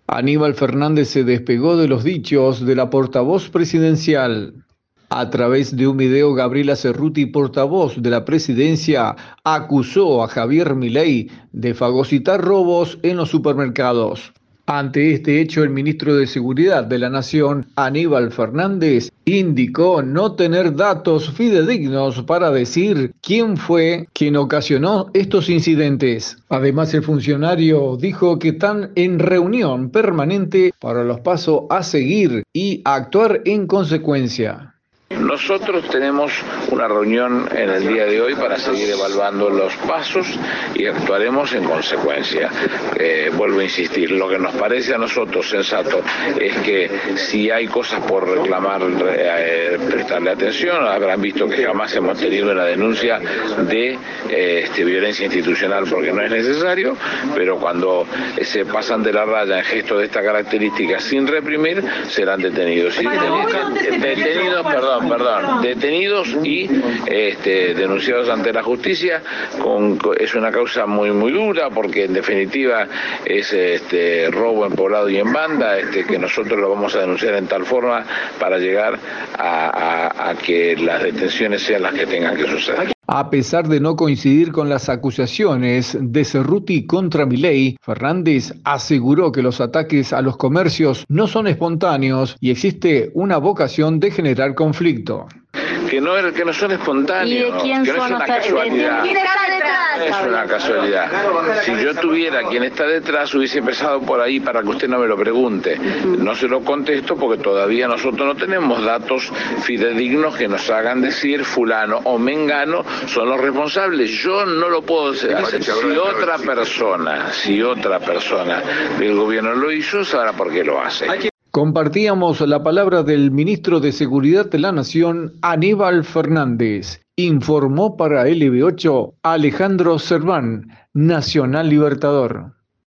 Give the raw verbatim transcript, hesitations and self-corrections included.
Aníbal Fernández se despegó de los dichos de la portavoz presidencial. A través de un video, Gabriela Cerruti, portavoz de la presidencia, acusó a Javier Milei de fagocitar robos en los supermercados. Ante este hecho, el ministro de Seguridad de la Nación, Aníbal Fernández, indicó no tener datos fidedignos para decir quién fue quien ocasionó estos incidentes. Además, el funcionario dijo que están en reunión permanente para los pasos a seguir y actuar en consecuencia. Nosotros tenemos una reunión en el día de hoy para seguir evaluando los pasos y actuaremos en consecuencia. Eh, vuelvo a insistir, lo que nos parece a nosotros sensato es que si hay cosas por reclamar, eh, prestarle atención. Habrán visto que jamás hemos tenido una denuncia de eh, este, violencia institucional porque no es necesario, pero cuando eh, se pasan de la raya en gestos de esta característica sin reprimir, serán detenidos. Y detenidos, detenidos perdón, perdón, detenidos y este, denunciados ante la justicia. Con, es una causa muy muy dura porque en definitiva es este, robo en poblado y en banda, este, que nosotros lo vamos a denunciar en tal forma para llegar a, a, a que las detenciones sean las que tengan que suceder. A pesar de no coincidir con las acusaciones de Cerruti contra Milei, Fernández aseguró que los ataques a los comercios no son espontáneos y existe una vocación de generar conflicto. Que no, que no son espontáneos, ¿Y de quién que no son es una los casualidad. ¿Quién está detrás? No es una casualidad. Si yo tuviera quien está detrás, hubiese empezado por ahí para que usted no me lo pregunte. No se lo contesto porque todavía nosotros no tenemos datos fidedignos que nos hagan decir fulano o mengano son los responsables. Yo no lo puedo hacer. Si otra persona, si otra persona del gobierno lo hizo, sabrá por qué lo hace. Compartíamos la palabra del ministro de Seguridad de la Nación, Aníbal Fernández. Informó para L B ocho Alejandro Serván, Nacional Libertador.